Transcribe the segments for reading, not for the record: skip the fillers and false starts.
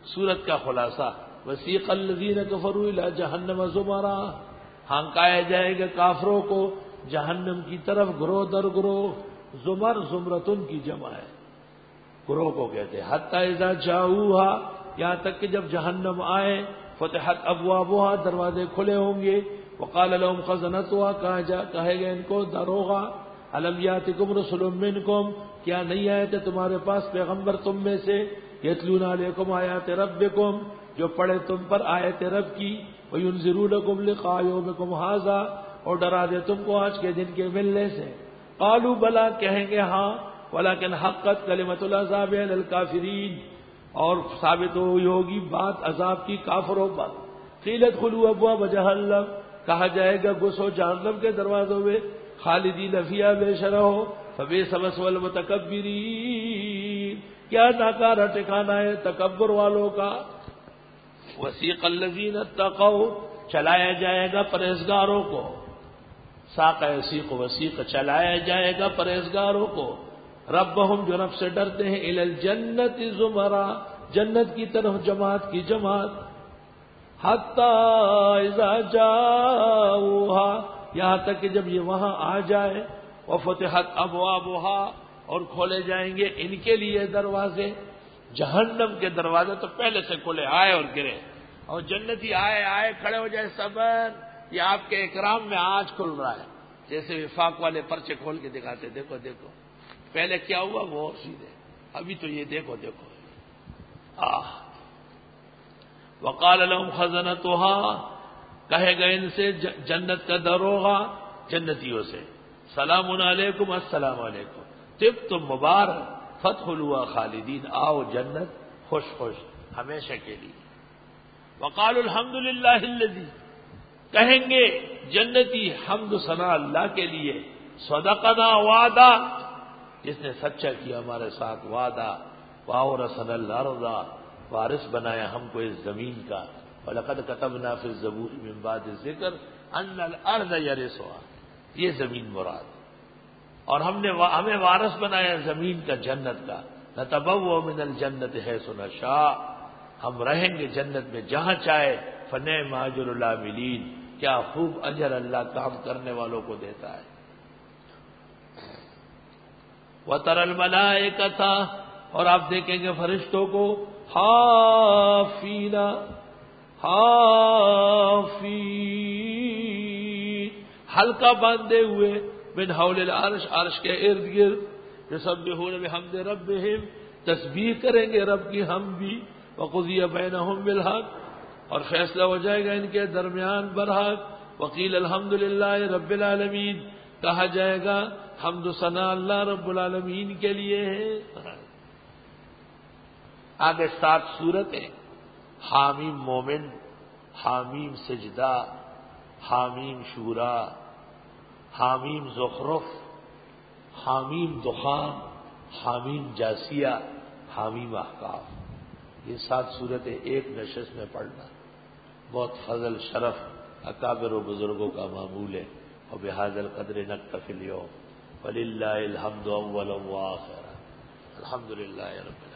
سورت کا خلاصہ وسیق الذین کفروا الی جہنم زمرا، ہانکایا جائے گا کافروں کو جہنم کی طرف گروہ در گروہ، زمر زمرتن کی جمع ہے، گروہ کو کہتے ہیں، حتی اذا جاؤوہا، یہاں تک کہ جب جہنم آئے، فتحت ابوابها، دروازے کھلے ہوں گے، وقال لهم خزنتها، کہے گا ان کو دروغہ، الم یاتکم رسل منکم، کیا نہیں آئے تھے تمہارے پاس پیغمبر تم میں سے، یتلون علیکم آیات ربکم، جو پڑھے تم پر آیت رب کی، وینذرونکم لقاء یومکم ھذا، اور ڈرا دے تم کو آج کے دن کے ملنے سے، قالوا بلا، کہیں گے ہاں، ولکن حقت کلمۃ العذاب علی الکافرین، اور ثابت ہوئی ہوگی بات عذاب کی کافروں پر، قیل ادخلوا ابواب جہنم، کہا جائے گا گھسو جہنم کے دروازوں میں، خالدین فیہا، ہمیشہ رہو، فبئس مثوی المتکبرین، کیا ناکارہ ٹھکانہ ہے تکبر والوں کا، وسیق الذین اتقوا، چلایا جائے گا پرہیزگاروں کو، ساق یسیق وسیق، چلایا جائے گا پرہیزگاروں کو، ربہم، جو رب سے ڈرتے ہیں، الی الجنت زمرا، جنت کی طرف جماعت کی جماعت، حتی اذا جاؤوہا، یہاں تک کہ جب یہ وہاں آ جائے، وفتحت ابوابہا، اور کھولے جائیں گے ان کے لیے دروازے، جہنم کے دروازے تو پہلے سے کھلے، آئے اور گرے، اور جنتی آئے کھڑے ہو جائے، صبر، یہ آپ کے اکرام میں آج کھل رہا ہے، جیسے وفاق والے پرچے کھول کے دکھاتے، دیکھو دیکھو پہلے کیا ہوا وہ اور سیدھے، ابھی تو یہ دیکھو دیکھو، وقال لهم خزنتها، کہے گا ان سے جنت کا دروغہ جنتیوں سے، سلام علیکم، السلام علیکم، طبتم مبارک، فادخلوها خالدین، آؤ جنت خوش خوش ہمیشہ کے لیے، وقالوا الحمد للہ الذی، کہیں گے جنتی حمد و ثنا اللہ کے لیے، صدقنا وعدہ، جس نے سچا کیا ہمارے ساتھ وعدہ، وَأَوْرَثَنَا الْأَرْضَ، وارث بنایا ہم کو اس زمین کا، وَلَقَدْ كَتَبْنَا فِي الزَّبُورِ مِن بَعْدِ الذِّكْرِ أَنَّ الْأَرْضَ يَرِثُهَا، یہ زمین مراد، اور ہمیں وارث بنایا زمین کا، جنت کا، نَتَبَوَّأُ مِنَ الْجَنَّةِ حَيْثُ نَشَاءُ، ہم رہیں گے جنت میں جہاں چاہے، فَنِعْمَ أَجْرُ الْعَامِلِينَ، کیا خوب اجر اللہ کام کرنے والوں کو دیتا ہے، وَتَرَى الْمَلَائِكَةَ، اور آپ دیکھیں گے فرشتوں کو، حافین، حلقہ باندھے ہوئے، من حول العرش، عرش کے ارد گرد، یسبحون بحمد ربہم، تسبیح کریں گے رب کی ہم بھی، وقضی بینہم بالحق، اور فیصلہ ہو جائے گا ان کے درمیان برحق، وقیل الحمد للہ رب العالمین، کہا جائے گا حمد و ثنا اللہ رب العالمین کے لیے ہے۔ آگے 7 سورتیں، حامیم مومن، حامیم سجدہ، حامیم شورا، حامیم زخرف، حامیم دخان، حامیم جاسیہ، حامیم احقاف، یہ 7 سورتیں ایک نشست میں پڑھنا بہت فضل شرف اکابر و بزرگوں کا معمول ہے، اور بہذا القدر نکتفی اليوم، وللہ الحمد اولا وآخرا، الحمد للہ رب العالمین،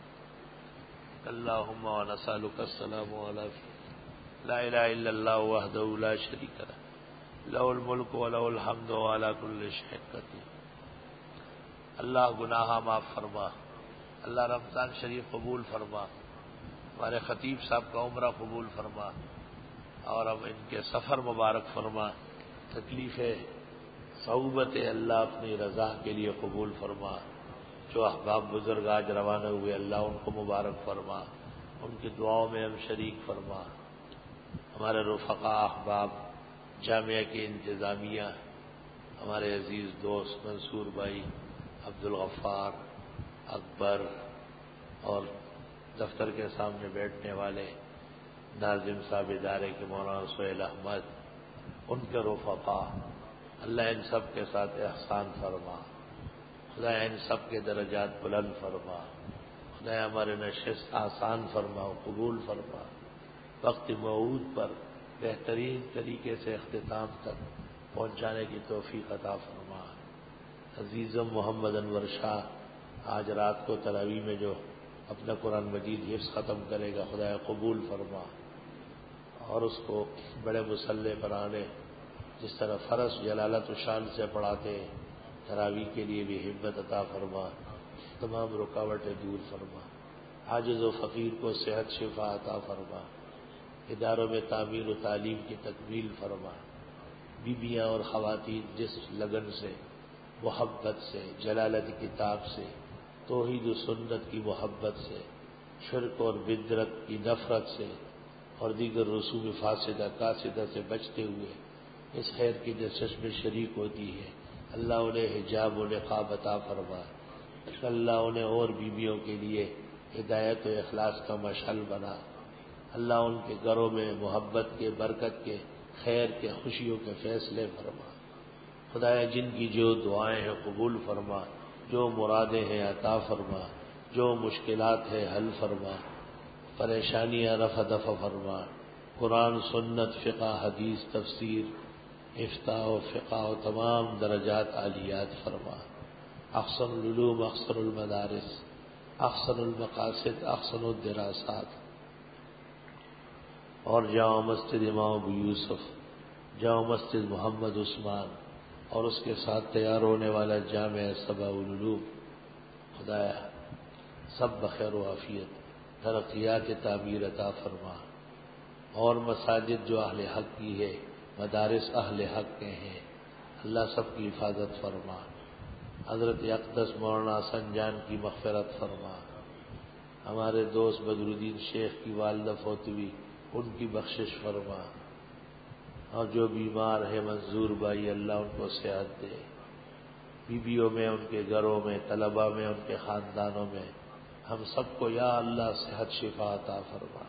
اللہم ونسألک السلام علیکم، لا الہ الا اللہ وحدہ لا شریک لہ، لہ الملک ولہ الحمد وعلی کل شیء قدیر۔ اللہ گناہ معاف فرما، اللہ رمضان شریف قبول فرما، ہمارے خطیب صاحب کا عمرہ قبول فرما، اور اب ان کے سفر مبارک فرما، تکلیفیں صعوبت اللہ اپنی رضا کے لیے قبول فرما، جو احباب بزرگ آج روانہ ہوئے اللہ ان کو مبارک فرما، ان کی دعاؤں میں ہم شریک فرما، ہمارے رفقا احباب جامعہ کی انتظامیہ، ہمارے عزیز دوست منصور بھائی، عبدالغفار، اکبر، اور دفتر کے سامنے بیٹھنے والے ناظم صاحب ادارے کے مولانا سہیل احمد، ان کے رفقا، اللہ ان سب کے ساتھ احسان فرما، خدا ان سب کے درجات بلند فرما، خدا ہمارے نشست آسان فرما و قبول فرما، وقت موعود پر بہترین طریقے سے اختتام تک پہنچانے کی توفیق عطا فرما۔ عزیزم محمد انور شاہ آج رات کو تراویح میں جو اپنا قرآن مجید حفظ ختم کرے گا، خدایا قبول فرما، اور اس کو بڑے مسلح پر آنے، جس طرح فرض جلالت و شان سے پڑھاتے ہیں، تراویح کے لیے بھی ہمت عطا فرما، تمام رکاوٹیں دور فرما، عاجز و فقیر کو صحت شفا عطا فرما، اداروں میں تعمیر و تعلیم کی تکمیل فرما، بیویاں اور خواتین جس لگن سے، محبت سے، جلالت کتاب سے، توحید و سنت کی محبت سے، شرک اور بدعت کی نفرت سے اور دیگر رسوم فاسدہ کاسدہ سے بچتے ہوئے اس خیر کی جسش میں شریک ہوتی ہے، اللہ انہیں حجاب و نقاب عطا فرما، اللہ انہیں اور بیویوں کے لیے ہدایت و اخلاص کا مشعل بنا، اللہ ان کے گھروں میں محبت کے، برکت کے، خیر کے، خوشیوں کے فیصلے فرما، خدایا جن کی جو دعائیں ہیں قبول فرما، جو مرادیں ہیں عطا فرما، جو مشکلات ہیں حل فرما، پریشانیاں رفع دفع فرما، قرآن سنت فقہ حدیث تفسیر افتاء و فقہ و تمام درجات عالیات فرما، احسن العلوم احسن المدارس احسن المقاصد احسن الدراسات، اور جامع مسجد امام ابو یوسف، جامع مسجد محمد عثمان اور اس کے ساتھ تیار ہونے والا جامع سبع العلوم، خدایا سب بخیر و عافیت ترقیات تعمیر عطا فرما، اور مساجد جو اہل حق کی ہے، مدارس اہل حق کے ہیں، اللہ سب کی حفاظت فرما، حضرت اقدس مولانا حسن جان کی مغفرت فرما، ہمارے دوست بدر الدین شیخ کی والدہ فوت ہوئی ان کی بخشش فرما، اور جو بیمار ہے منظور بھائی اللہ ان کو صحت دے، بیویوں میں، ان کے گھروں میں، طلباء میں، ان کے خاندانوں میں، ہم سب کو یا اللہ صحت شفا عطا فرما۔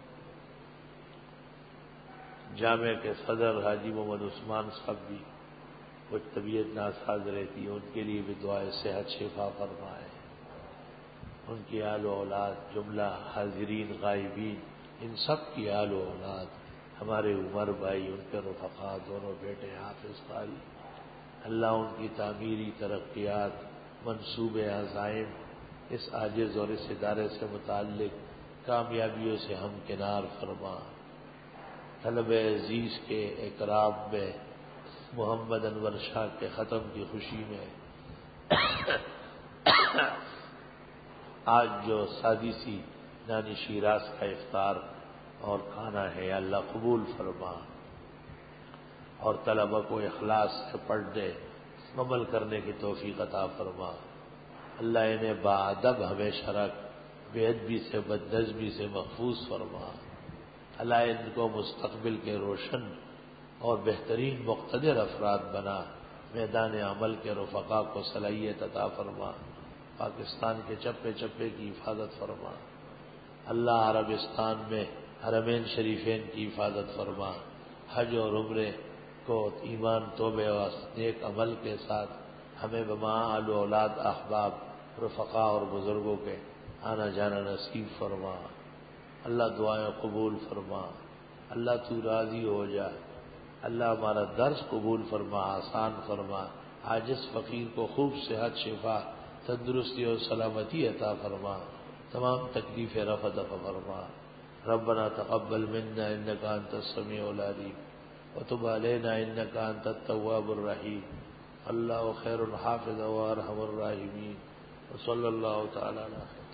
جامعہ کے صدر حاجی محمد عثمان صاحب بھی کچھ طبیعت ناساز رہتی ہے، ان کے لیے بھی دعائے صحت شفا فرمائے، ان کی آل و اولاد، جملہ حاضرین غائبین، ان سب کی آل و اولاد، ہمارے عمر بھائی، ان کے رفقا، دونوں بیٹے حافظ قاری، اللہ ان کی تعمیری ترقیات، منصوبے عزائم اس عاجز اور اس ادارے سے متعلق کامیابیوں سے ہمکنار فرما۔ طلب عزیز کے اقراب میں، محمد انور شاہ کے ختم کی خوشی میں آج جو سادی سی نانی شیراز کا افطار اور کھانا ہے، اللہ قبول فرما، اور طلبہ کو اخلاص سے پڑھنے عمل کرنے کی توفیق عطا فرما، اللہ انہیں باادب ہمیشہ رکھ، بے ادبی سے بدنظمی سے محفوظ فرما، اللہ ان کو مستقبل کے روشن اور بہترین مقتدر افراد بنا، میدان عمل کے رفقا کو صلاحیت عطا فرما، پاکستان کے چپے چپے کی حفاظت فرما، اللہ عربستان میں حرمین شریفین کی حفاظت فرما، حج اور عمرے کو ایمان توبہ و نیک عمل کے ساتھ ہمیں بما آل و اولاد احباب رفقا اور بزرگوں کے آنا جانا نصیب فرما، اللہ دعائیں قبول فرما، اللہ تو راضی ہو جا، اللہ ہمارا درس قبول فرما، آسان فرما، عاجز فقیر کو خوب صحت شفا تندرستی اور سلامتی عطا فرما، تمام تکلیف رفع دفع فرما، ربنا تقبل منا انك انت السميع العليم وتب علينا انك انت التواب الرحيم، اللہ خیر حافظ وارحم الراحمین، وصلی اللہ تعالی علیہ